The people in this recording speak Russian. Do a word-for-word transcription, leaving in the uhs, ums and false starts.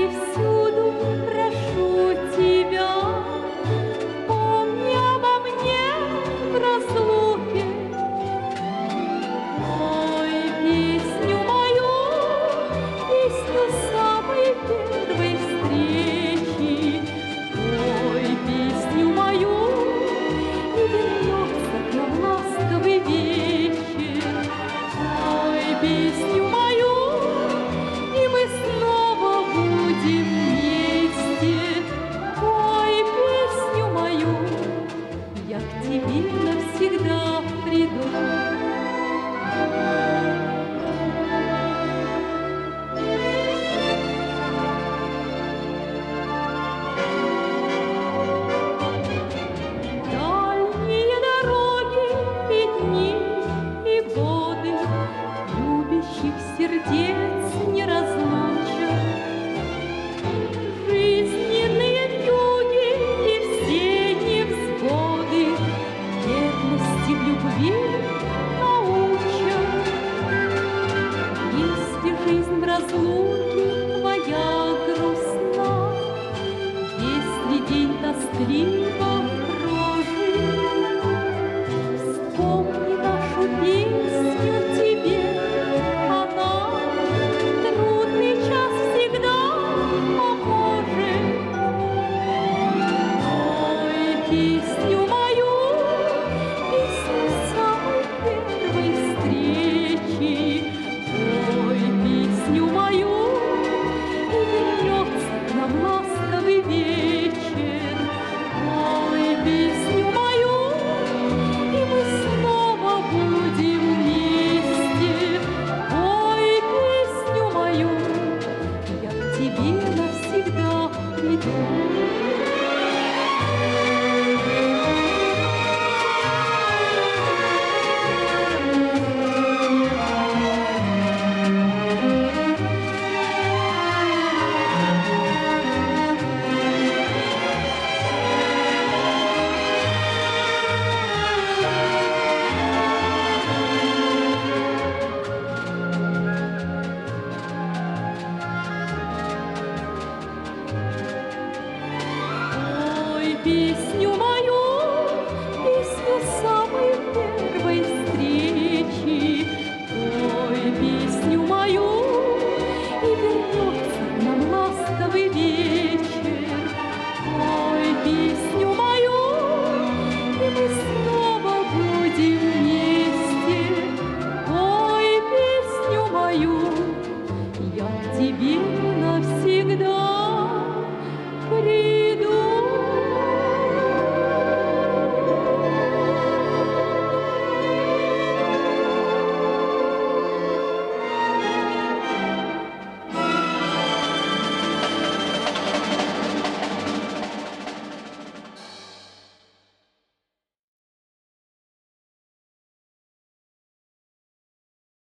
всюду прошу тебя, помни обо мне в разлуке. Пой песню мою, песню самой первой встречи. Пой песню мою, и вернется к нам ласковый вечер. Пой песню мою, и мы снова будем вместе. Пой песню мою, я к тебе навсегда приду. Дальние дороги и дни, и годы любящих сердец не разлучат. Жизненные вьюги и все невзгоды верности в любви научат. Если жизнь в разлуке твоя грустна, если день тоскливый